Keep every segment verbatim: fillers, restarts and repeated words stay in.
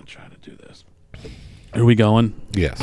gonna try to do this. Are we going? Yes.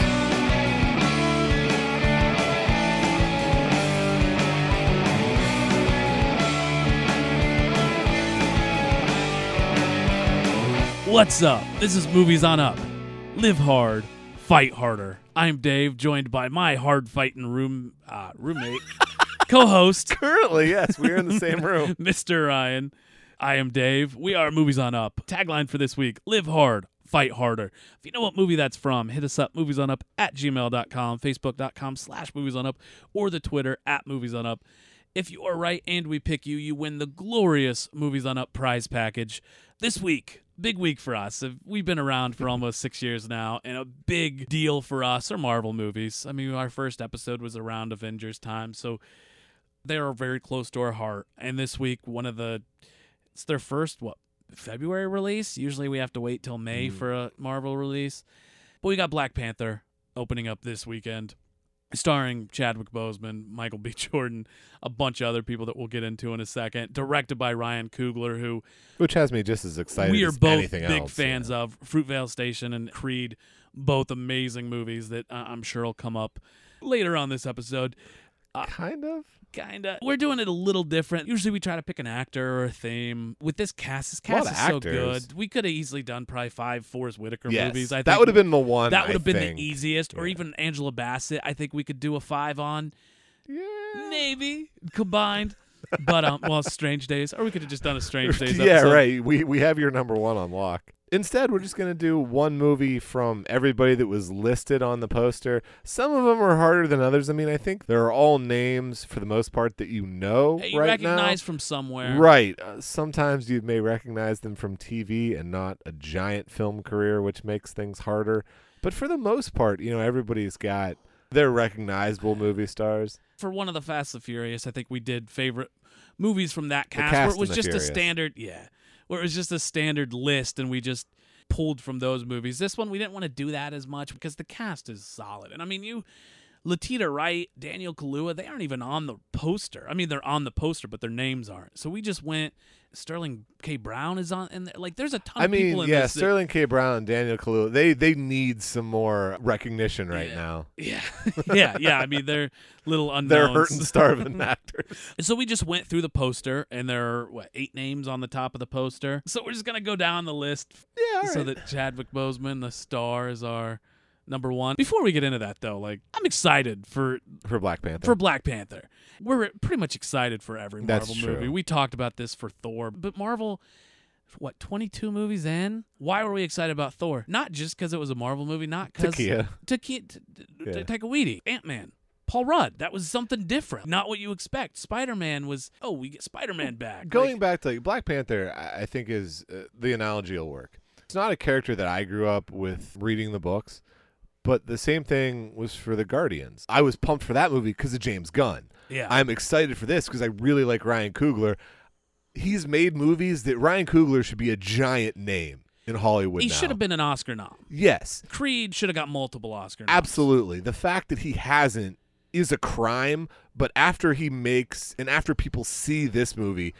What's up? This is Movies on Up. Live hard, fight harder. I'm Dave, joined by my hard-fighting room uh, roommate, co-host, Currently, yes, we're in the same room. Mister Ryan. I am Dave. We are Movies on Up. Tagline for this week, live hard, fight harder. If you know what movie that's from, hit us up, moviesonup at gmail dot com, facebook.com slash moviesonup, or the Twitter at moviesonup. If you are right and we pick you, you win the glorious Movies on Up prize package. This week, big week for us. We've been around for almost six years now, and a big deal for us are Marvel movies. I mean, our first episode was around Avengers time, so they are very close to our heart. And this week, one of the, it's their first, what, February release? Usually we have to wait till May mm. for a Marvel release. But we got Black Panther opening up this weekend, starring Chadwick Boseman, Michael B. Jordan, a bunch of other people that we'll get into in a second. Directed by Ryan Coogler, who... Which has me just as excited we are as both anything big else, fans yeah. of. Fruitvale Station and Creed, both amazing movies that uh, I'm sure will come up later on this episode. Uh, kind of? Kind of. We're doing it a little different. Usually we try to pick an actor or a theme. With this cast, this cast is so good. We could have easily done probably five Forrest Whitaker yes, movies. I think that would have been the one, That would have been think. the easiest. Yeah. Or even Angela Bassett, I think we could do a five on. Yeah. Maybe. Combined. But, um, well, Strange Days. Or we could have just done a Strange Days episode. Yeah, right. We, we have your number one on lock. Instead, we're just going to do one movie from everybody that was listed on the poster. Some of them are harder than others. I mean, I think they're all names, for the most part, that you know hey, you right now. recognize from somewhere. Right. Uh, sometimes you may recognize them from T V and not a giant film career, which makes things harder. But for the most part, you know, everybody's got their recognizable movie stars. For one of the Fast and Furious, I think we did favorite movies from that cast, cast where it was just Furious. a standard, yeah, where it was just a standard list, and we just pulled from those movies. This one, we didn't want to do that as much because the cast is solid. And I mean, you, Latita Wright, Daniel Kaluuya, they aren't even on the poster. I mean, they're on the poster, but their names aren't. So we just went, Sterling K. Brown is on, and like, there's a ton I of mean, people in yeah, this. Sterling K. Brown and Daniel Kaluuya, they they need some more recognition right yeah. now. Yeah, yeah, yeah. I mean, they're little unknowns. They're hurting, starving actors. So we just went through the poster, and there are, what, eight names on the top of the poster. So we're just going to go down the list Yeah, all so right. that Chadwick Boseman, the star, is our number one. Before we get into that, though, like, I'm excited for For Black Panther. for Black Panther. We're pretty much excited for every Marvel That's movie. true. We talked about this for Thor, but Marvel, what, twenty-two movies in? Why were we excited about Thor? Not just because it was a Marvel movie, not because... Takia. Takia. T- t- Yeah. Taika Waititi. Ant-Man. Paul Rudd. That was something different. Not what you expect. Spider-Man was, oh, we get Spider-Man back. Going like, back to like, Black Panther, I I think is uh, the analogy will work. It's not a character that I grew up with reading the books, but the same thing was for the Guardians. I was pumped for that movie because of James Gunn. Yeah. I'm excited for this because I really like Ryan Coogler. He's made movies that Ryan Coogler should be a giant name in Hollywood He now. should have been an Oscar nom. Yes. Creed should have got multiple Oscar noms. Absolutely. The fact that he hasn't is a crime, but after he makes and after people see this movie,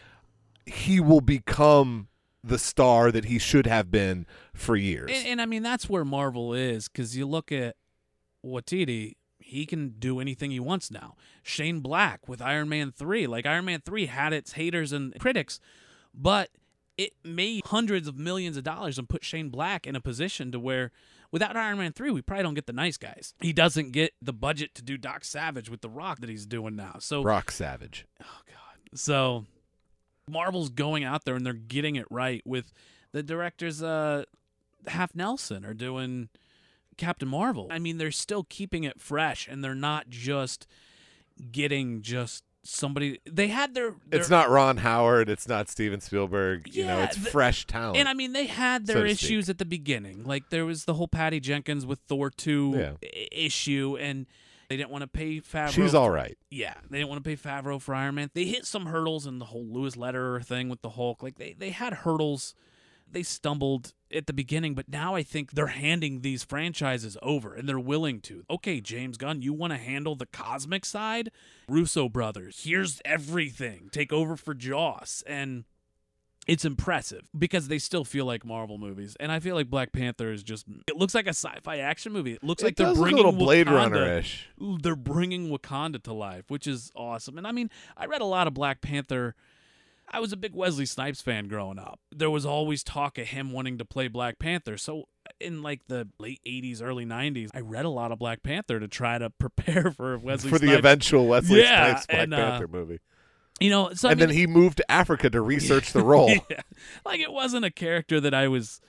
he will become the star that he should have been for years. And, and I mean, that's where Marvel is, because you look at Waititi, he can do anything he wants now. Shane Black with Iron Man three. Like, Iron Man three had its haters and critics, but it made hundreds of millions of dollars and put Shane Black in a position to where without Iron Man three, we probably don't get the nice guys. He doesn't get the budget to do Doc Savage with The Rock that he's doing now. So Rock Savage. Oh, God. So Marvel's going out there, and they're getting it right with the directors, uh, Half Nelson are doing Captain Marvel. I mean, they're still keeping it fresh, and they're not just getting just somebody. They had their, their It's not Ron Howard. It's not Steven Spielberg. You know, Yeah, it's the- fresh talent. And I mean, they had so their to issues speak. at the beginning. Like, there was the whole Patty Jenkins with Thor two Yeah. I- issue, and they didn't want to pay Favreau. She's all right. Yeah, they didn't want to pay Favreau for Iron Man. They hit some hurdles in the whole Lewis Lederer thing with the Hulk. Like, they, they had hurdles. They stumbled at the beginning, but now I think they're handing these franchises over, and they're willing to. Okay, James Gunn, you want to handle the cosmic side? Russo brothers, here's everything. Take over for Joss. And it's impressive because they still feel like Marvel movies. And I feel like Black Panther is just, it looks like a sci-fi action movie. It looks It like they're does look a bringing little Blade Wakanda- Runner-ish. They're bringing Wakanda to life, which is awesome. And I mean, I read a lot of Black Panther. I was a big Wesley Snipes fan growing up. There was always talk of him wanting to play Black Panther. So in like the late eighties, early nineties, I read a lot of Black Panther to try to prepare for Wesley For Snipes. the eventual Wesley Yeah, Snipes Black and, uh, Panther movie. You know, so I And mean, then he moved to Africa to research the role. yeah. Like it wasn't a character that I was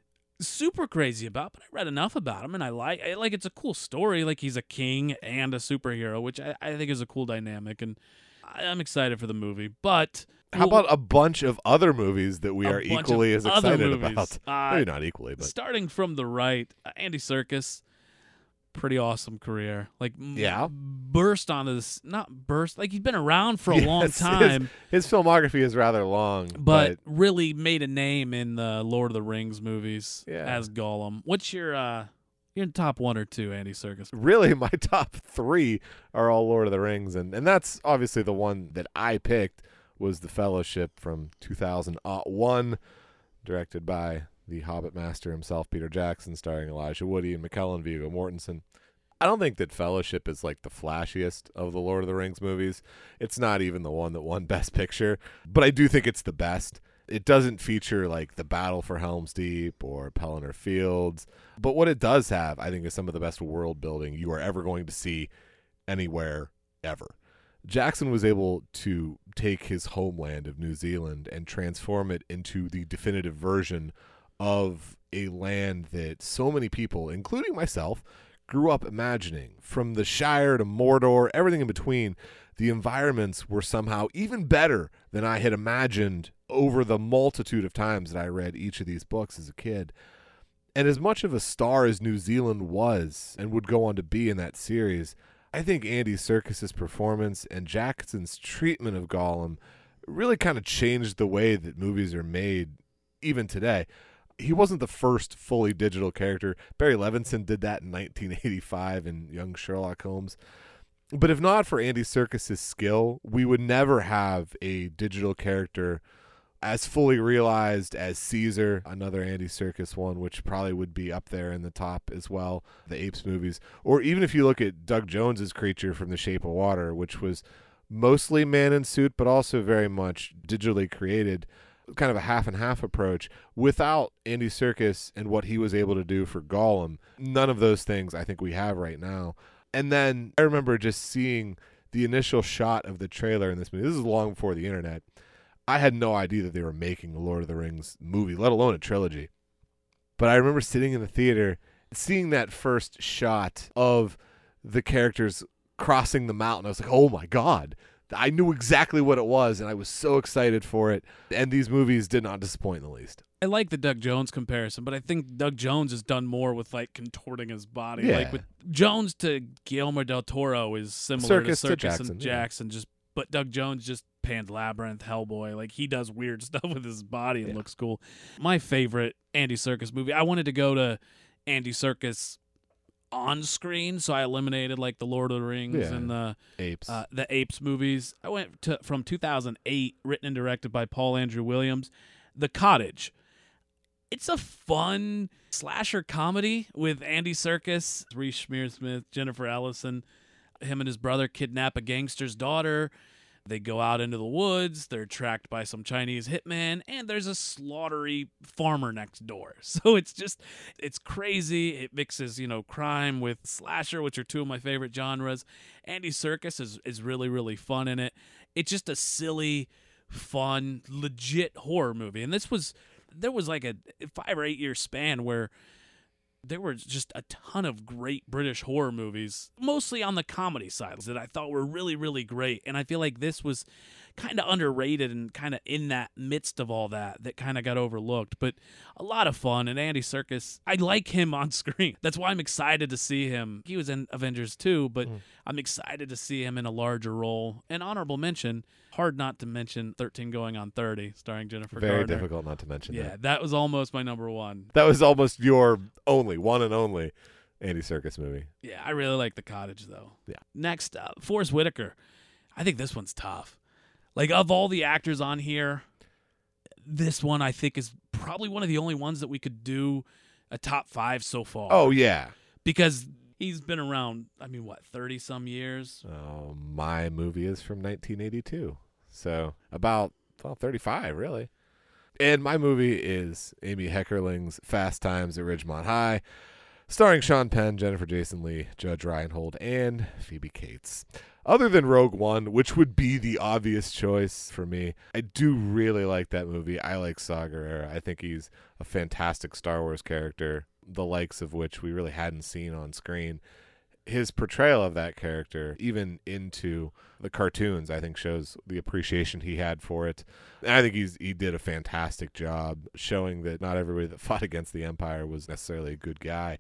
super crazy about, but I read enough about him and I like I, like it's a cool story. Like he's a king and a superhero, which I, I think is a cool dynamic, and I, I'm excited for the movie. But How we'll- about a bunch of other movies that we A are bunch of equally as other excited movies. about? Uh, Maybe not equally, but starting from the right, uh, Andy Serkis, pretty awesome career. Like m- Yeah. burst onto this, not burst, like he's been around for a long Yes, his- time, His, filmography is rather long, but really made a name in the Lord of the Rings movies Yeah. as Gollum. What's your uh your top one or two, Andy Serkis? really my top three are all Lord of the Rings, and, and that's obviously the one that I picked was The Fellowship from two thousand one, directed by the Hobbit master himself, Peter Jackson, starring Elijah Woody and McKellen Viggo Mortensen. I don't think that Fellowship is like the flashiest of the Lord of the Rings movies. It's not even the one that won Best Picture, but I do think it's the best. It doesn't feature like the Battle for Helm's Deep or Pelennor Fields, but what it does have, I think, is some of the best world building you are ever going to see anywhere ever. Jackson was able to take his homeland of New Zealand and transform it into the definitive version of a land that so many people, including myself, grew up imagining. From the Shire to Mordor, everything in between, the environments were somehow even better than I had imagined over the multitude of times that I read each of these books as a kid. And as much of a star as New Zealand was and would go on to be in that series, I think Andy Serkis's performance and Jackson's treatment of Gollum really kind of changed the way that movies are made even today. He wasn't the first fully digital character. Barry Levinson did that in nineteen eighty-five in Young Sherlock Holmes. But if not for Andy Serkis's skill, we would never have a digital character as fully realized as Caesar, another Andy Serkis one, which probably would be up there in the top as well, the Apes movies. Or even if you look at Doug Jones's creature from The Shape of Water, which was mostly man in suit, but also very much digitally created, kind of a half and half approach. Without Andy Serkis and what he was able to do for Gollum, none of those things I think we have right now. And then I remember just seeing the initial shot of the trailer in this movie. This is long before the internet. I had no idea that they were making a Lord of the Rings movie, let alone a trilogy. But I remember sitting in the theater, seeing that first shot of the characters crossing the mountain. I was like, oh my God. I knew exactly what it was, and I was so excited for it. And these movies did not disappoint in the least. I like the Doug Jones comparison, but I think Doug Jones has done more with like contorting his body. Yeah. Like with Jones to Guillermo del Toro is similar Circus to to Circus Jackson, and yeah. Jackson, just but Doug Jones just Pan's Labyrinth, Hellboy. Like he does weird stuff with his body and Yeah. looks cool. My favorite Andy Serkis movie. I wanted to go to Andy Serkis on screen, so I eliminated like the Lord of the Rings Yeah. and the Apes. uh, the Apes movies. I went to from two thousand eight, written and directed by Paul Andrew Williams, The Cottage. It's a fun slasher comedy with Andy Serkis, Reese Schmearsmith, Jennifer Ellison. Him and his brother kidnap a gangster's daughter. They go out into the woods. They're tracked by some Chinese hitman, and there's a slaughtery farmer next door. So it's just, it's crazy. It mixes, you know, crime with slasher, which are two of my favorite genres. Andy Serkis is, is really, really fun in it. It's just a silly, fun, legit horror movie. And this was, there was like a five or eight year span where there were just a ton of great British horror movies, mostly on the comedy side, that I thought were really, really great. And I feel like this was kind of underrated and kind of in that midst of all that, that kind of got overlooked. But a lot of fun. And Andy Serkis, I like him on screen. That's why I'm excited to see him. He was in Avengers two, but Mm. I'm excited to see him in a larger role. An honorable mention, hard not to mention thirteen going on thirty, starring Jennifer Very Gardner. difficult not to mention Yeah, that. that was almost my number one. That was almost your only, one and only Andy Serkis movie. Yeah, I really like The Cottage, though. Yeah. Next up, Forrest Whitaker. I think this one's tough. Like, of all the actors on here, this one I think is probably one of the only ones that we could do a top five so far. Oh, yeah. Because he's been around, I mean, what, thirty-some years? Oh, my movie is from nineteen eighty-two. So about, well, thirty-five, really. And my movie is Amy Heckerling's Fast Times at Ridgemont High, starring Sean Penn, Jennifer Jason Leigh, Judge Reinhold, and Phoebe Cates. Other than Rogue One, which would be the obvious choice for me, I do really like that movie. I like Saw Gerrera. I think he's a fantastic Star Wars character, the likes of which we really hadn't seen on screen. His portrayal of that character, even into the cartoons, I think shows the appreciation he had for it. And I think he's he did a fantastic job showing that not everybody that fought against the Empire was necessarily a good guy.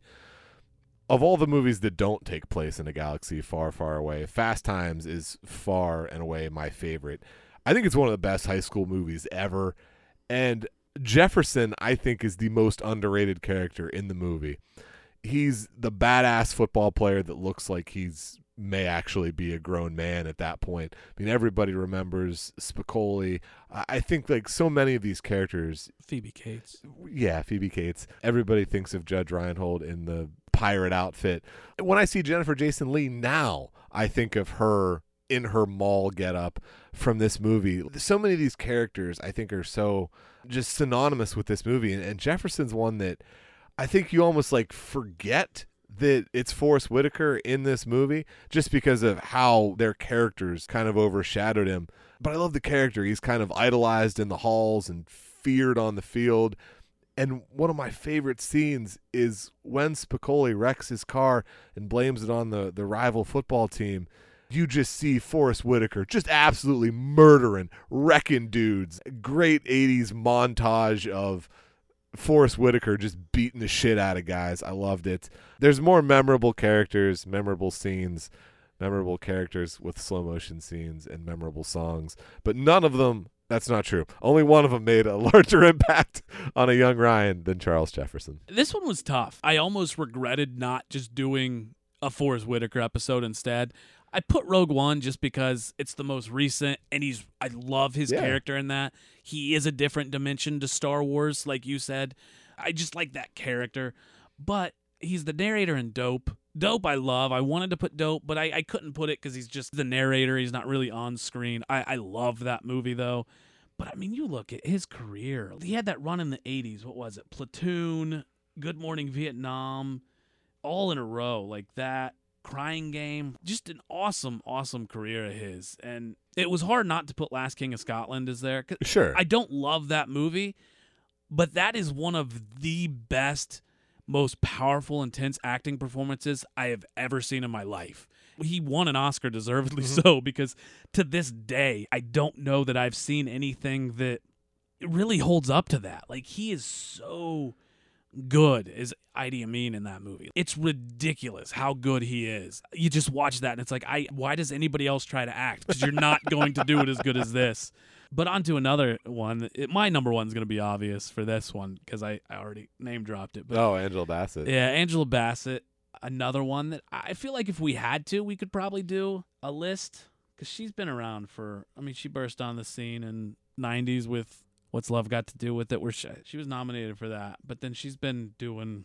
Of all the movies that don't take place in a galaxy far, far away, Fast Times is far and away my favorite. I think it's one of the best high school movies ever. And Jefferson, I think, is the most underrated character in the movie. He's the badass football player that looks like he's may actually be a grown man at that point. I mean, everybody remembers Spicoli. I think like so many of these characters. Phoebe Cates. Yeah, Phoebe Cates. Everybody thinks of Judge Reinhold in the pirate outfit. When I see Jennifer Jason Leigh now, I think of her in her mall getup from this movie. So many of these characters I think are so just synonymous with this movie. And, and Jefferson's one that I think you almost like forget that it's Forrest Whitaker in this movie just because of how their characters kind of overshadowed him. But I love the character. He's kind of idolized in the halls and feared on the field. And one of my favorite scenes is when Spicoli wrecks his car and blames it on the, the rival football team. You just see Forrest Whitaker just absolutely murdering, wrecking dudes. Great eighties montage of Forrest Whitaker just beating the shit out of guys. I loved it. There's more memorable characters, memorable scenes, memorable characters with slow motion scenes and memorable songs, but none of them, that's not true. Only one of them made a larger impact on a young Ryan than Charles Jefferson. This one was tough. I almost regretted not just doing a Forrest Whitaker episode instead. I put Rogue One just because it's the most recent, and he's I love his yeah. character in that. He is a different dimension to Star Wars, like you said. I just like that character. But he's the narrator in Dope. Dope I love. I wanted to put Dope, but I, I couldn't put it because he's just the narrator. He's not really on screen. I, I love that movie, though. But, I mean, you look at his career. He had that run in the eighties. What was it? Platoon, Good Morning Vietnam, all in a row like that. Crying Game, just an awesome, awesome career of his. And it was hard not to put Last King of Scotland as there. Sure. I don't love that movie, but that is one of the best, most powerful, intense acting performances I have ever seen in my life. He won an Oscar, deservedly mm-hmm. so, because to this day, I don't know that I've seen anything that really holds up to that. Like, he is so good as Idi Amin in that movie. It's ridiculous how good he is. You just watch that and it's like, I why does anybody else try to act? Because you're not going to do it as good as this. But on to another one. It, my number one is going to be obvious for this one because I, I already name dropped it. But oh, Angela Bassett. Yeah, Angela Bassett. Another one that I feel like if we had to, we could probably do a list because she's been around for, I mean, she burst on the scene in nineties with What's Love Got to Do with It, where she, she was nominated for that, but then she's been doing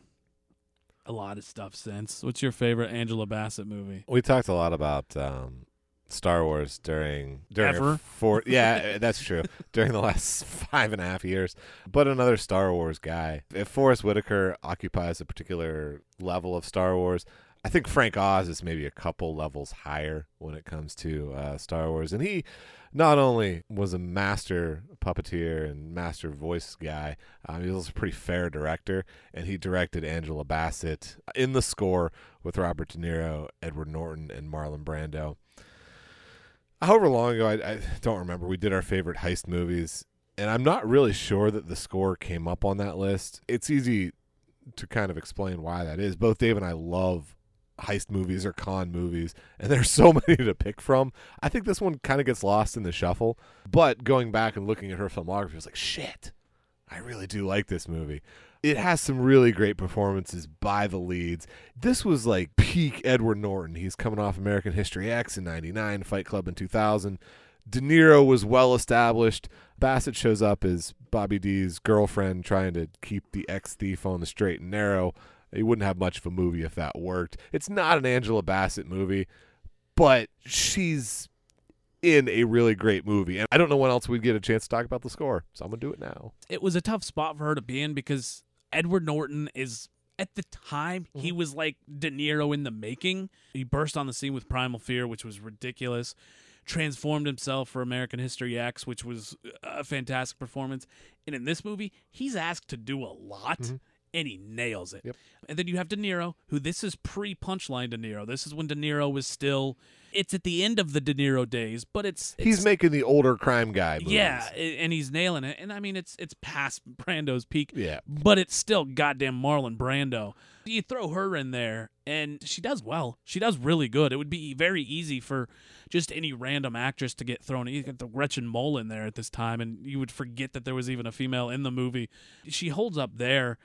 a lot of stuff since. What's your favorite Angela Bassett movie? We talked a lot about um, Star Wars during during Ever? Four, yeah, that's true. During the last five and a half years, but another Star Wars guy. If Forrest Whitaker occupies a particular level of Star Wars, I think Frank Oz is maybe a couple levels higher when it comes to uh, Star Wars, and he not only was a master puppeteer and master voice guy, um, he was also a pretty fair director, and he directed Angela Bassett in the score with Robert De Niro, Edward Norton, and Marlon Brando. However long ago, I, I don't remember, we did our favorite heist movies, and I'm not really sure that the score came up on that list. It's easy to kind of explain why that is. Both Dave and I love heist movies or con movies, and there's so many to pick from. I think this one kind of gets lost in the shuffle, but going back and looking at her filmography, I was like, shit, I really do like this movie. It has some really great performances by the leads. This was like peak Edward Norton. He's coming off American History X in ninety-nine, Fight Club in two thousand, De Niro was well established. Bassett shows up as Bobby D's girlfriend trying to keep the ex-thief on the straight and narrow. He wouldn't have much of a movie if that worked. It's not an Angela Bassett movie, but she's in a really great movie. And I don't know when else we'd get a chance to talk about the score, so I'm going to do it now. It was a tough spot for her to be in because Edward Norton is, at the time, mm-hmm. he was like De Niro in the making. He burst on the scene with Primal Fear, which was ridiculous. Transformed himself for American History X, which was a fantastic performance. And in this movie, he's asked to do a lot, mm-hmm. and he nails it. Yep. And then you have De Niro, who this is pre-Punchline De Niro. This is when De Niro was still, it's at the end of the De Niro days, but it's... it's he's making the older crime guy movies. Yeah, and he's nailing it. And I mean, it's it's past Brando's peak, yeah. but it's still goddamn Marlon Brando. You throw her in there, and she does well. She does really good. It would be very easy for just any random actress to get thrown. You get the Gretchen Mol in there at this time, and you would forget that there was even a female in the movie. She holds up there.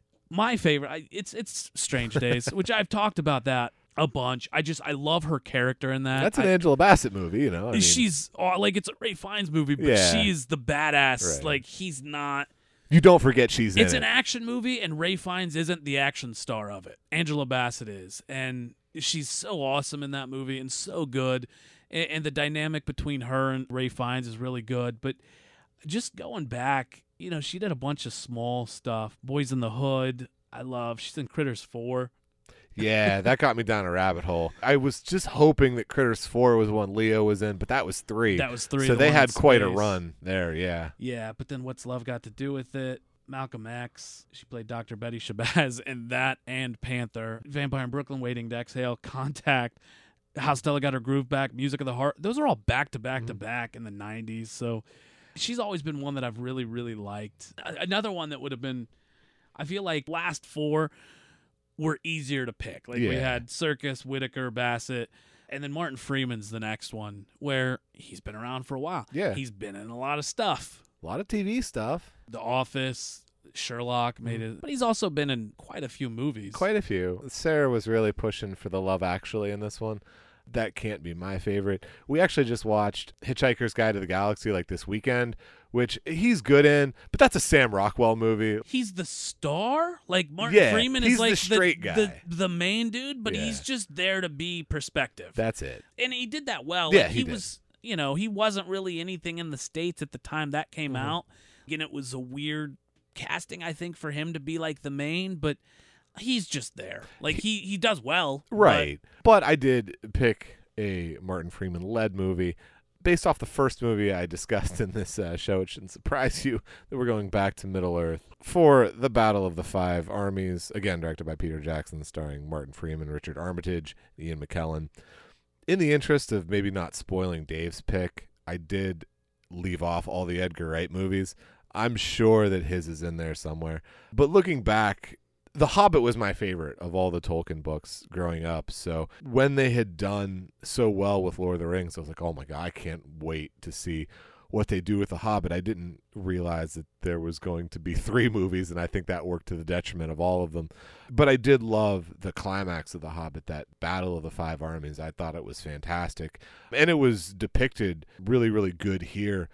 My favorite, I, it's it's Strange Days, which I've talked about that a bunch. I just I love her character in that. That's an I, Angela Bassett movie, you know. I mean, she's oh, like it's a Ray Fiennes movie, but yeah. she's the badass. Right. Like he's not. You don't forget she's in It's it. an action movie, and Ray Fiennes isn't the action star of it. Angela Bassett is, and she's so awesome in that movie and so good. And, and the dynamic between her and Ray Fiennes is really good. But just going back, you know, she did a bunch of small stuff. Boys in the Hood, I love. She's in Critters four. Yeah, that got me down a rabbit hole. I was just hoping that Critters four was one Leo was in, but that was three. That was three. So the they had quite space. a run there, yeah. Yeah, but then What's Love Got to Do with It? Malcolm X. She played Doctor Betty Shabazz in that and Panther. Vampire in Brooklyn, Waiting to Exhale, Contact, How Stella Got Her Groove Back, Music of the Heart. Those are all back to back to back in the nineties. So she's always been one that I've really, really liked. Another one that would have been, I feel like last four were easier to pick. Like yeah. we had Serkis, Whitaker, Bassett, and then Martin Freeman's the next one, where he's been around for a while. Yeah. He's been in a lot of stuff. A lot of T V stuff. The Office, Sherlock made it. But he's also been in quite a few movies. Quite a few. Sarah was really pushing for the Love Actually in this one. That can't be my favorite. We actually just watched Hitchhiker's Guide to the Galaxy like this weekend, which he's good in, but that's a Sam Rockwell movie. He's the star? Like Martin yeah, Freeman he's is like the straight the, guy. The, the main dude, but yeah. he's just there to be perspective. That's it. And he did that well. Yeah, like, he, he did. was, you know, he wasn't really anything in the States at the time that came mm-hmm. out. And it was a weird casting, I think, for him to be like the main, but he's just there. Like he, he does well. Right. But, but I did pick a Martin Freeman-led movie based off the first movie I discussed in this uh, show. It shouldn't surprise you that we're going back to Middle-earth for The Battle of the Five Armies, again directed by Peter Jackson, starring Martin Freeman, Richard Armitage, Ian McKellen. In the interest of maybe not spoiling Dave's pick, I did leave off all the Edgar Wright movies. I'm sure that his is in there somewhere. But looking back, The Hobbit was my favorite of all the Tolkien books growing up. So when they had done so well with Lord of the Rings, I was like, oh my God, I can't wait to see what they do with The Hobbit. I didn't realize that there was going to be three movies, and I think that worked to the detriment of all of them. But I did love the climax of The Hobbit, that Battle of the Five Armies. I thought it was fantastic. And it was depicted really, really good here.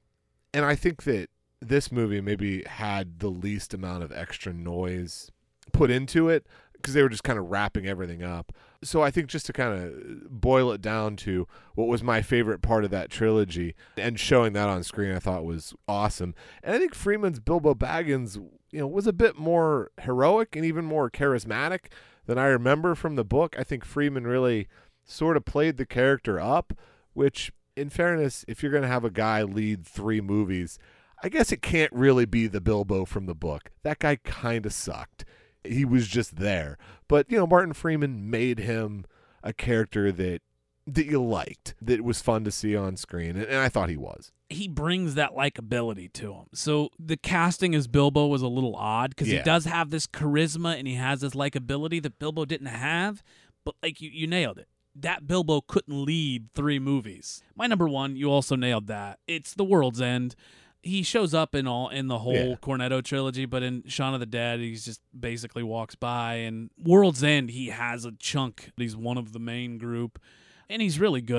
And I think that this movie maybe had the least amount of extra noise put into it because they were just kind of wrapping everything up. So I think just to kind of boil it down to what was my favorite part of that trilogy and showing that on screen, I thought was awesome. And I think Freeman's Bilbo Baggins, you know, was a bit more heroic and even more charismatic than I remember from the book. I think Freeman really sort of played the character up, which in fairness, if you're going to have a guy lead three movies, I guess it can't really be the Bilbo from the book. That guy kind of sucked. He was just there. But, you know, Martin Freeman made him a character that that you liked, that was fun to see on screen, and, and I thought he was. He brings that likability to him. So the casting as Bilbo was a little odd because Yeah. he does have this charisma and he has this likability that Bilbo didn't have, but like you, you nailed it. That Bilbo couldn't lead three movies. My number one, you also nailed that. It's The World's End. He shows up in all in the whole Yeah. Cornetto trilogy, but in Shaun of the Dead, he's just basically walks by. And World's End, he has a chunk. He's one of the main group, and he's really good in it.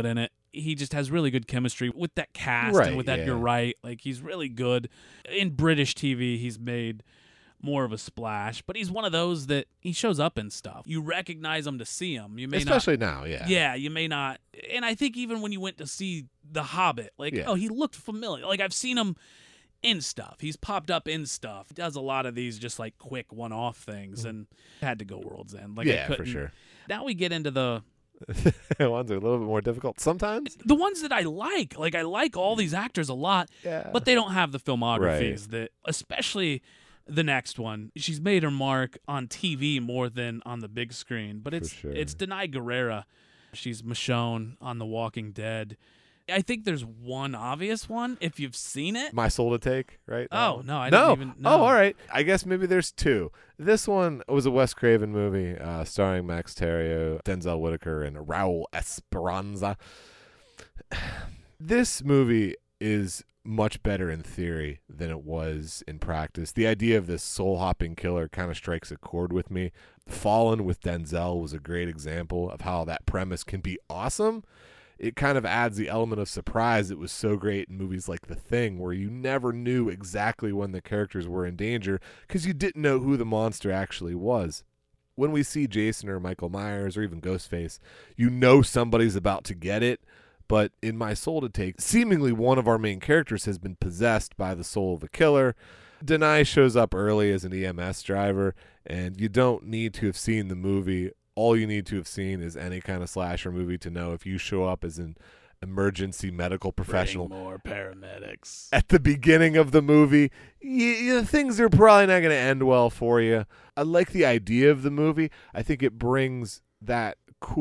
he just has really good chemistry with that cast Right, and with Edgar yeah. Wright. Like, he's really good. In British T V, he's made more of a splash, but he's one of those that he shows up in stuff. You recognize him to see him. You may Especially not, now, yeah. Yeah, you may not. And I think even when you went to see The Hobbit, like, Yeah. oh, he looked familiar. Like, I've seen him in stuff. He's popped up in stuff. He does a lot of these just like quick one-off things, and had to go World's End. Like, I Yeah, for couldn't- sure. Now we get into the Ones are a little bit more difficult sometimes. the ones that I like. Like, I like all these actors a lot, Yeah. but they don't have the filmographies Right. that, especially the next one. She's made her mark on T V more than on the big screen, but it's sure. it's Denai Guerrera. She's Michonne on The Walking Dead. I think there's one obvious one if you've seen it. My Soul to Take, right? Oh, That no, I one? didn't no. even- no. Oh, all right. I guess maybe there's two. This one was a Wes Craven movie uh, starring Max Terrio, Denzel Whitaker, and Raul Esperanza. This movie is much better in theory than it was in practice. The idea of this soul-hopping killer kind of strikes a chord with me. Fallen with Denzel was a great example of how that premise can be awesome. It kind of adds the element of surprise that was so great in movies like The Thing, where you never knew exactly when the characters were in danger because you didn't know who the monster actually was. When we see Jason or Michael Myers or even Ghostface, you know somebody's about to get it. But in My Soul to Take, seemingly one of our main characters has been possessed by the soul of the killer. Denai shows up early as an E M S driver, and you don't need to have seen the movie. All you need to have seen is any kind of slasher movie to know if you show up as an emergency medical professional Bring more paramedics. at the beginning of the movie, y- y- things are probably not going to end well for you. I like the idea of the movie. I think it brings that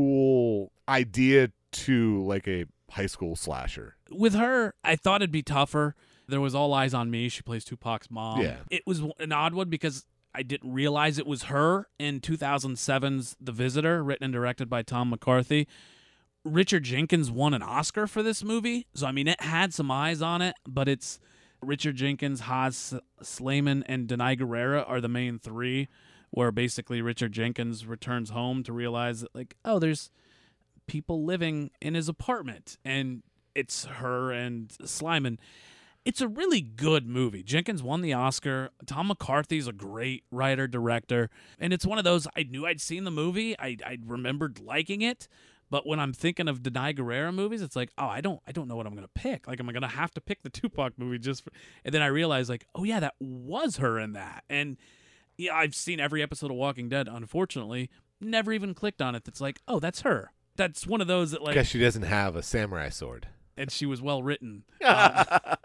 cool idea to like a high school slasher. With her, I thought it'd be tougher. There was All Eyes on Me. She plays Tupac's mom. Yeah. It was an odd one because I didn't realize it was her in two thousand seven's The Visitor, written and directed by Tom McCarthy. Richard Jenkins won an Oscar for this movie. So, I mean, it had some eyes on it, but it's Richard Jenkins, Haas Slayman, and Denai Guerrera are the main three, where basically Richard Jenkins returns home to realize that, like, oh, there's people living in his apartment, and it's her and Slyman. It's a really good movie. Jenkins won the Oscar. Tom McCarthy's a great writer, director. And it's one of those, I knew I'd seen the movie. I I remembered liking it. But when I'm thinking of Denai Guerrera movies, it's like, oh, I don't I don't know what I'm going to pick. Like, am I going to have to pick the Tupac movie just for... And then I realized, like, oh, yeah, that was her in that. And yeah, I've seen every episode of Walking Dead, unfortunately. Never even clicked on it. That's like, oh, that's her. That's one of those that, like... Guess she doesn't have a samurai sword. And she was well written. Um,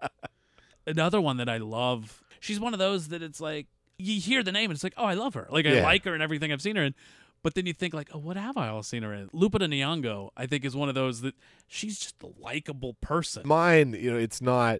another one that I love. She's one of those that it's like you hear the name and it's like, oh, I love her. Like I Yeah. like her and everything I've seen her in. But then you think like, oh, what have I all seen her in? Lupita Nyong'o, I think, is one of those that she's just a likable person. Mine, you know, it's not.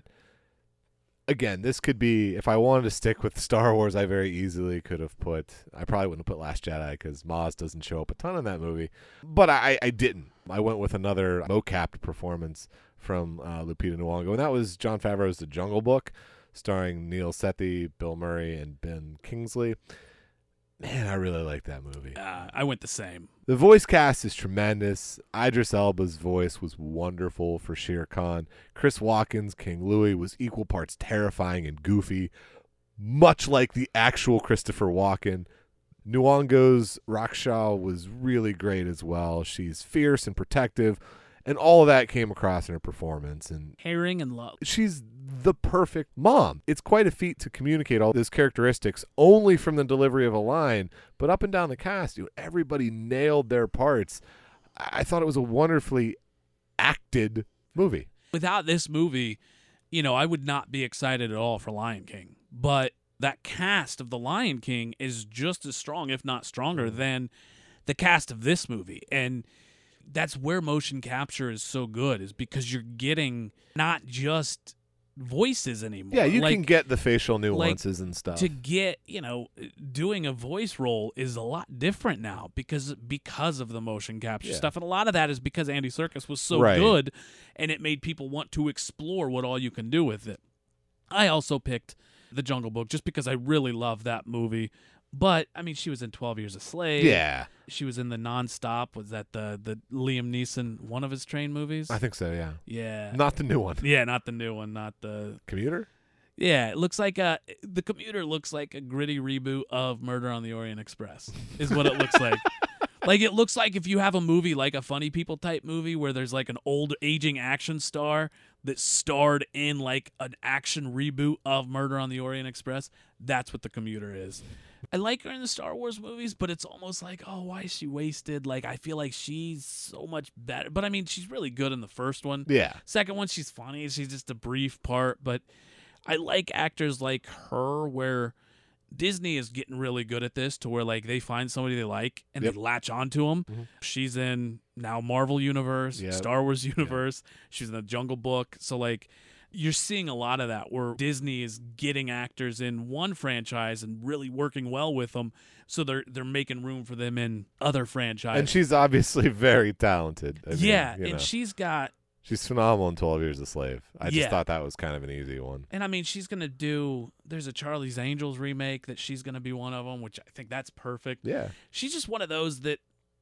Again, this could be, if I wanted to stick with Star Wars, I very easily could have put, I probably wouldn't have put Last Jedi because Maz doesn't show up a ton in that movie. But I, I didn't. I went with another mocapped performance from uh, Lupita Nyong'o, and that was Jon Favreau's The Jungle Book, starring Neil Sethi, Bill Murray, and Ben Kingsley. Man, I really like that movie. Uh, I went the same. The voice cast is tremendous. Idris Elba's voice was wonderful for Shere Khan. Chris Watkins, King Louis, was equal parts terrifying and goofy, much like the actual Christopher Walken. Nyong'o's Raksha was really great as well. She's fierce and protective, and all of that came across in her performance. And Caring and love. she's the perfect mom. It's quite a feat to communicate all those characteristics only from the delivery of a line, but up and down the cast, you know, everybody nailed their parts. I I thought it was a wonderfully acted movie. Without this movie, you know, I would not be excited at all for Lion King. But that cast of The Lion King is just as strong, if not stronger, than the cast of this movie. And that's where motion capture is so good, is because you're getting not just voices anymore. Yeah, you Like, can get the facial nuances and stuff. to get, you know, doing a voice role is a lot different now because because of the motion capture Yeah. stuff. And a lot of that is because Andy Serkis was so Right. good, and it made people want to explore what all you can do with it. I also picked The Jungle Book just because I really love that movie But, I mean, she was in twelve Years a Slave. Yeah. She was in the Nonstop. Was that the, the Liam Neeson, one of his train movies? I think so, yeah. Yeah. Not the new one. Yeah, not the new one, not the... Commuter? Yeah, it looks like a... The Commuter looks like a gritty reboot of Murder on the Orient Express, is what it looks like. Like, it looks like if you have a movie, like a Funny People type movie, where there's like an old aging action star that starred in like an action reboot of Murder on the Orient Express, that's what The Commuter is. I like her in the Star Wars movies, but it's almost like, oh, why is she wasted? Like, I feel like she's so much better. But, I mean, she's really good in the first one. Yeah. Second one, she's funny. She's just a brief part. But I like actors like her where Disney is getting really good at this to where, like, they find somebody they like and Yep. they latch onto them. Mm-hmm. She's in now Marvel Universe, Yep. Star Wars Universe. She's in the Jungle Book. So, like, you're seeing a lot of that where Disney is getting actors in one franchise and really working well with them, so they're they're making room for them in other franchises. And she's obviously very talented. I mean, yeah, you and know. she's got, She's phenomenal in twelve Years a Slave. I just Yeah. thought that was kind of an easy one. and I mean, she's gonna do. There's a Charlie's Angels remake that she's gonna be one of them, which I think that's perfect. Yeah. She's just one of those that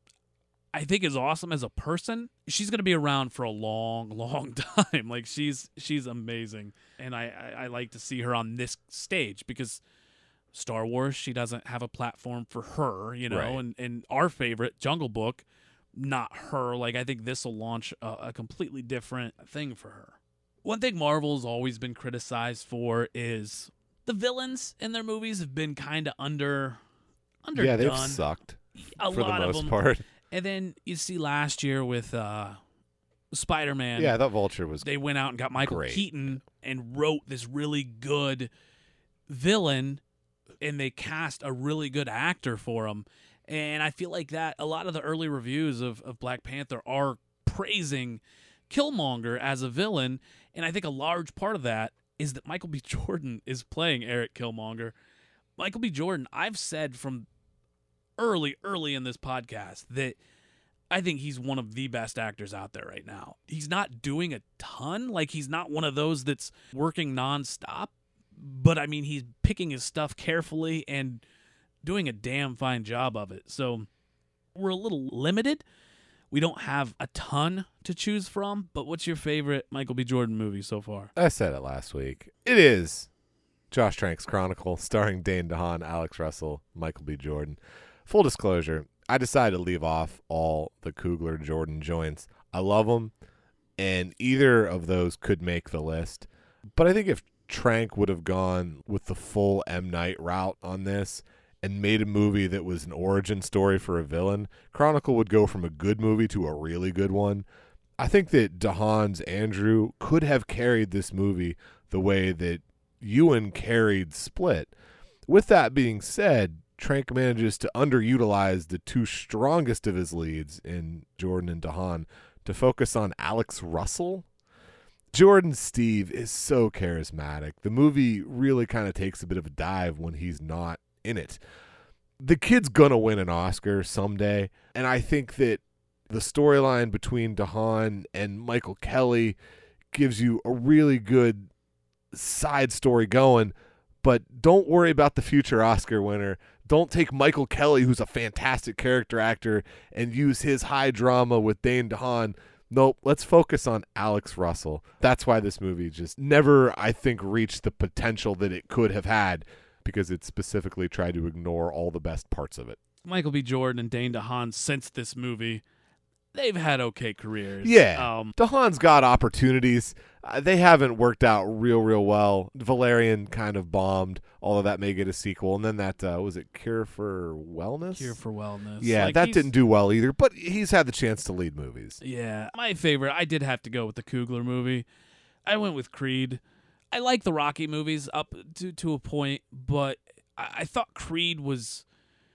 I think is awesome as a person. She's gonna be around for a long, long time. Like she's she's amazing, and I, I I like to see her on this stage because Star Wars, she doesn't have a platform for her, you know, Right. and and our favorite Jungle Book, not her. Like I think this will launch a, a completely different thing for her. One thing Marvel's always been criticized for is the villains in their movies have been kind of under underdone. Yeah, they've sucked a for lot the of most them. part. And then you see last year with uh, Spider-Man, Yeah, that Vulture was they went out and got Michael great. Keaton and wrote this really good villain, and they cast a really good actor for him. And I feel like that a lot of the early reviews of, of Black Panther are praising Killmonger as a villain, and I think a large part of that is that Michael B. Jordan is playing Eric Killmonger. Michael B. Jordan, I've said from early, early in this podcast that I think he's one of the best actors out there right now. He's not doing a ton. Like, he's not one of those that's working nonstop. But, I mean, he's picking his stuff carefully and doing a damn fine job of it. So, we're a little limited. We don't have a ton to choose from. But what's your favorite Michael B. Jordan movie so far? I said it last week. It is Josh Trank's Chronicle, starring Dane DeHaan, Alex Russell, Michael B. Jordan. Full disclosure, I decided to leave off all the Coogler Jordan joints. I love them, and either of those could make the list. But I think if Trank would have gone with the full M. Night route on this and made a movie that was an origin story for a villain, Chronicle would go from a good movie to a really good one. I think that DeHaan's Andrew could have carried this movie the way that Ewan carried Split. With that being said, Trank manages to underutilize the two strongest of his leads in Jordan and DeHaan to focus on Alex Russell. Jordan Steve is so charismatic. The movie really kind of takes a bit of a dive when he's not in it. The kid's gonna win an Oscar someday, and I think that the storyline between DeHaan and Michael Kelly gives you a really good side story going, but don't worry about the future Oscar winner. Don't take Michael Kelly, who's a fantastic character actor, and use his high drama with Dane DeHaan. Nope, let's focus on Alex Russell. That's why this movie just never, I think, reached the potential that it could have had, because it specifically tried to ignore all the best parts of it. Michael B. Jordan and Dane DeHaan, since this movie, they've had okay careers. Yeah, Um, DeHaan's got opportunities. Uh, they haven't worked out real, real well. Valerian kind of bombed, although that may get a sequel. And then that, uh, was it Cure for Wellness? Cure for Wellness. Yeah, Like, that he's- didn't do well either, but he's had the chance to lead movies. Yeah, my favorite, I did have to go with the Coogler movie. I went with Creed. I like the Rocky movies up to, to a point, but I, I thought Creed was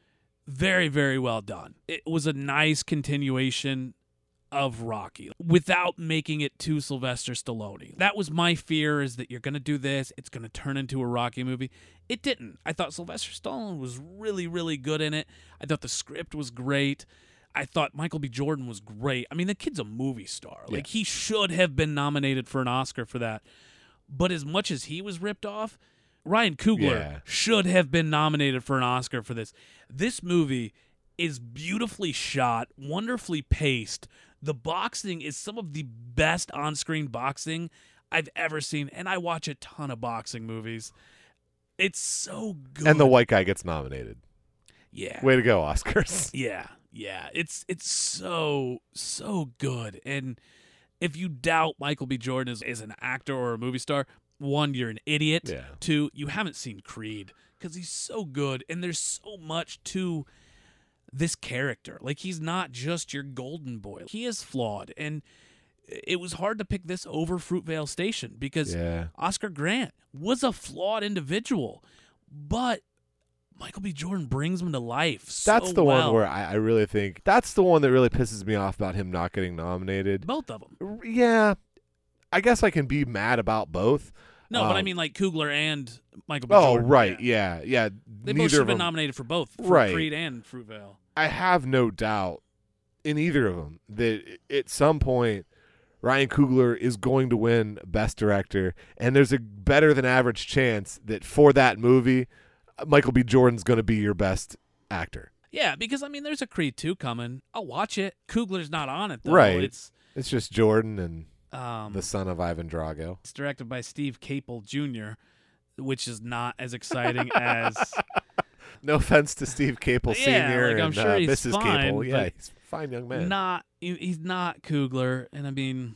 very, very well done. It was a nice continuation of Rocky without making it too Sylvester Stallone. That was my fear, is that you're going to do this, it's going to turn into a Rocky movie. It didn't. I thought Sylvester Stallone was really, really good in it. I thought the script was great. I thought Michael B. Jordan was great. I mean, the kid's a movie star. Like, Yeah. he should have been nominated for an Oscar for that. But as much as he was ripped off, Ryan Coogler Yeah. should have been nominated for an Oscar for this. This movie is beautifully shot, wonderfully paced. The boxing is some of the best on-screen boxing I've ever seen, and I watch a ton of boxing movies. It's so good. And the white guy gets nominated. yeah, Way to go, Oscars. yeah, yeah. It's it's so so good. And if you doubt Michael B. Jordan is, is an actor or a movie star, one, you're an idiot. Yeah. Two, you haven't seen Creed because he's so good, and there's so much to this character. Like, he's not just your golden boy. He is flawed, and it was hard to pick this over Fruitvale Station because Yeah. Oscar Grant was a flawed individual, but Michael B. Jordan brings him to life so That's the well. one where I, I really think that's the one that really pisses me off about him not getting nominated. Both of them. R- Yeah, I guess I can be mad about both. No, but I Um, mean like Coogler and Michael B. Oh, Jordan. right, Yeah. yeah, yeah. They Neither both should have of been them. nominated for both, for Right. Creed and Fruitvale. I have no doubt in either of them that at some point Ryan Coogler is going to win Best Director, and there's a better than average chance that for that movie, Michael B. Jordan's going to be your best actor. Yeah, because I mean there's a Creed two coming. I'll watch it. Coogler's not on it though. Right. It's It's just Jordan and um the son of Ivan Drago. it's directed by Steve Capel Junior, which is not as exciting as No offense to Steve Capel Yeah, Senior like, I'm and sure uh, he's Missus fine, Capel. Yeah, but he's a fine young man. not he- he's not Coogler, and I mean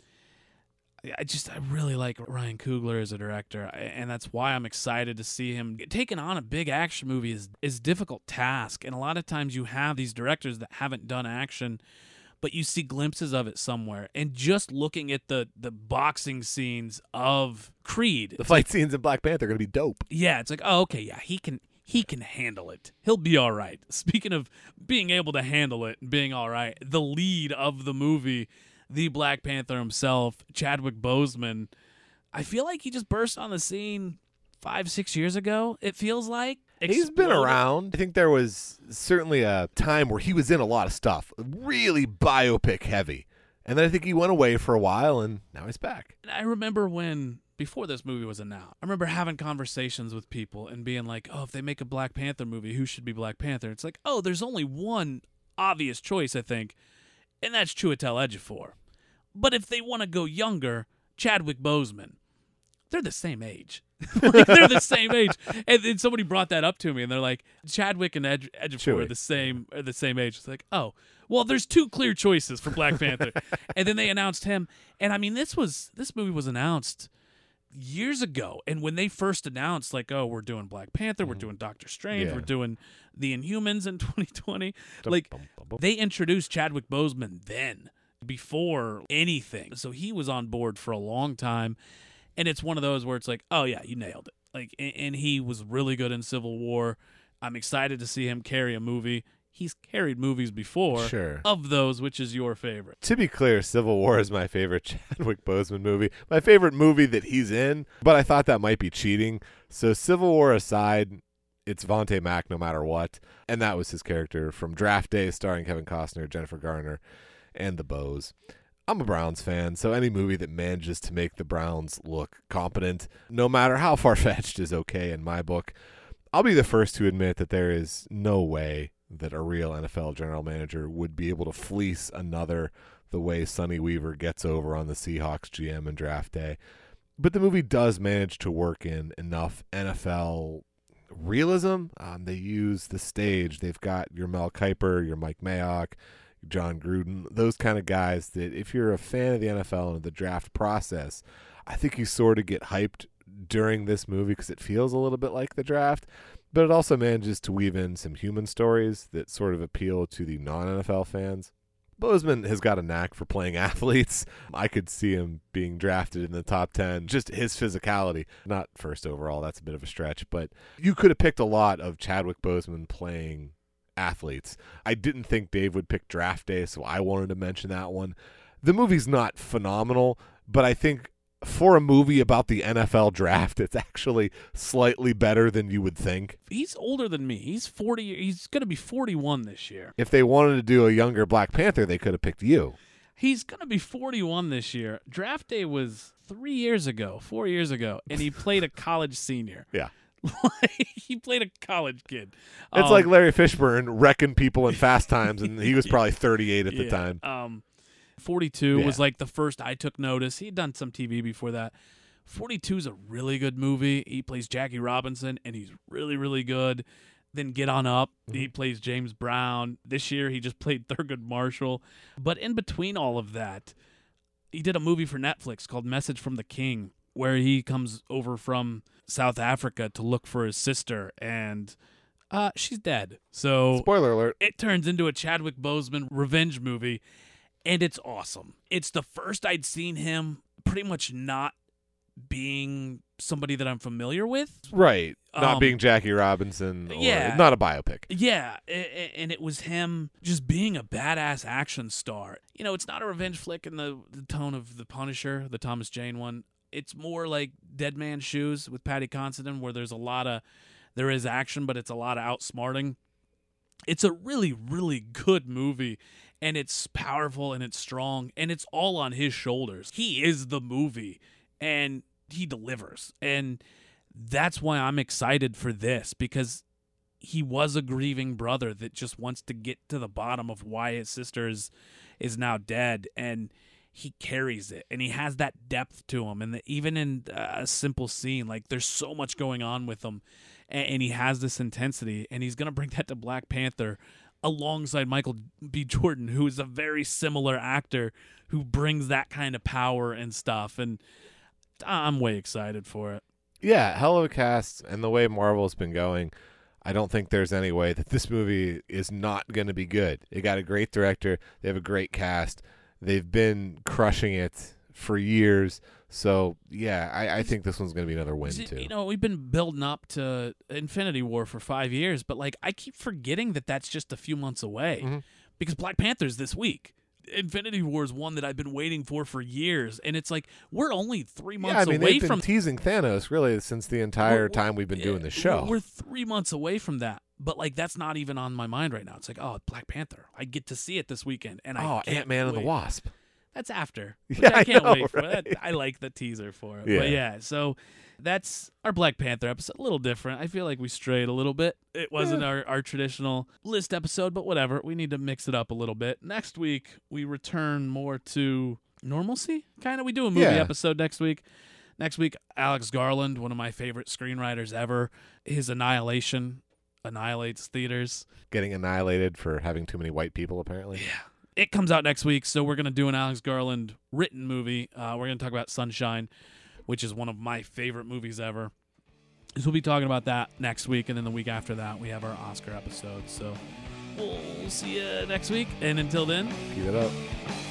I just I really like Ryan Coogler as a director, I- and that's why I'm excited to see him taking on a big action movie is is a difficult task, and a lot of times you have these directors that haven't done action, but you see glimpses of it somewhere, and just looking at the the boxing scenes of Creed, the fight scenes in Black Panther are going to be dope. yeah, it's like, oh, okay, yeah, he can he can handle it. He'll be all right. Speaking of being able to handle it and being all right, the lead of the movie, the Black Panther himself, Chadwick Boseman, I feel like he just burst on the scene five, six years ago, it feels like. He's been Exploded. around. I think there was certainly a time where he was in a lot of stuff, really biopic heavy. And then I think he went away for a while, and now he's back. And I remember when, before this movie was announced, I remember having conversations with people and being like, oh, if they make a Black Panther movie, who should be Black Panther? It's like, oh, there's only one obvious choice, I think, and that's Chiwetel Ejiofor. But if they want to go younger, Chadwick Boseman, they're the same age. Like, they're the same age. And then somebody brought that up to me, and they're like, Chadwick and Ed- Ejiofor are Chewie. the same are the same age. It's like, oh, well, there's two clear choices for Black Panther. And then they announced him. And I mean, this was this movie was announced years ago. And when they first announced, like, oh, we're doing Black Panther, we're doing Doctor Strange, Yeah. we're doing The Inhumans in twenty twenty, like, they introduced Chadwick Boseman then, before anything. So he was on board for a long time. And it's one of those where it's like, oh, yeah, you nailed it. Like, and, and he was really good in Civil War. I'm excited to see him carry a movie. He's carried movies before. Sure. Of those, which is your favorite? To be clear, Civil War is my favorite Chadwick Boseman movie. My favorite movie that he's in, but I thought that might be cheating. So Civil War aside, it's Vontae Mack no matter what. And that was his character from Draft Day, starring Kevin Costner, Jennifer Garner, and the Bows. I'm a Browns fan, so any movie that manages to make the Browns look competent, no matter how far-fetched, is okay in my book. I'll be the first to admit that there is no way that a real N F L general manager would be able to fleece another the way Sonny Weaver gets over on the Seahawks G M in Draft Day. But the movie does manage to work in enough N F L realism. Um, they use the stage. They've got your Mel Kiper, your Mike Mayock, John Gruden, those kind of guys that if you're a fan of the N F L and the draft process, I think you sort of get hyped during this movie because it feels a little bit like the draft, but it also manages to weave in some human stories that sort of appeal to the non-N F L fans. Boseman has got a knack for playing athletes. I could see him being drafted in the top ten. Just his physicality, not first overall, that's a bit of a stretch, but you could have picked a lot of Chadwick Boseman playing athletes. I didn't think Dave would pick Draft Day, so I wanted to mention that one. The movie's not phenomenal, but I think for a movie about the N F L draft, it's actually slightly better than you would think. He's older than me. He's forty. He's going to be forty-one this year. If they wanted to do a younger Black Panther, they could have picked you. He's going to be forty-one this year. Draft Day was three years ago, four years ago, and he played a college senior. Yeah. He played a college kid. It's Um, like Larry Fishburne wrecking people in Fast Times, and he was probably thirty-eight at the yeah, time. Um, forty-two Yeah. was like the first I took notice. He'd done some T V before that. forty-two is a really good movie. He plays Jackie Robinson, and he's really, really good. Then Get On Up, Mm-hmm. he plays James Brown. This year, he just played Thurgood Marshall. But in between all of that, he did a movie for Netflix called Message from the King, where he comes over from South Africa to look for his sister, and uh, she's dead. So Spoiler alert. it turns into a Chadwick Boseman revenge movie, and it's awesome. It's the first I'd seen him pretty much not being somebody that I'm familiar with. Right. Not Um, being Jackie Robinson. Or, yeah. Not a biopic. Yeah, a- a- and it was him just being a badass action star. You know, it's not a revenge flick in the, the tone of The Punisher, the Thomas Jane one. It's more like Dead Man's Shoes with Patty Considine, where there's a lot of, there is action, but it's a lot of outsmarting. It's a really, really good movie, and it's powerful, and it's strong, and it's all on his shoulders. He is the movie, and he delivers. And that's why I'm excited for this, because he was a grieving brother that just wants to get to the bottom of why his sister is, is now dead, and he carries it, and he has that depth to him. And the, even in a simple scene, like there's so much going on with him, and, and he has this intensity, and he's going to bring that to Black Panther alongside Michael B. Jordan, who is a very similar actor who brings that kind of power and stuff. And I'm way excited for it. Yeah, hell of a cast, and the way Marvel's been going, I don't think there's any way that this movie is not going to be good. They got a great director. They have a great cast. They've been crushing it for years. So, yeah, I, I think this one's going to be another win, See, too. You know, we've been building up to Infinity War for five years, but like I keep forgetting that that's just a few months away, Mhm. because Black Panther's this week. Infinity War is one that I've been waiting for for years, and it's like we're only three months yeah, I mean, away they've been from teasing Thanos, really, since the entire We're- time we've been doing Yeah, this show. We're three months away from that, but like that's not even on my mind right now. It's like, oh, Black Panther, I get to see it this weekend, and I oh, can't Ant-Man and the wait. Wasp. That's after. Which Yeah, I I can't know, wait for right? that. I like the teaser for it. Yeah. But yeah, so that's our Black Panther episode. A little different. I feel like we strayed a little bit. It wasn't our, our traditional list episode, but whatever. We need to mix it up a little bit. Next week, we return more to normalcy, kind of. We do a movie Yeah. episode next week. Next week, Alex Garland, one of my favorite screenwriters ever. His Annihilation annihilates theaters. Getting annihilated for having too many white people, apparently. Yeah. It comes out next week, so we're going to do an Alex Garland written movie. Uh, we're going to talk about Sunshine, which is one of my favorite movies ever. So we'll be talking about that next week, and then the week after that, we have our Oscar episode. So we'll see you next week, and until then, Keep it up.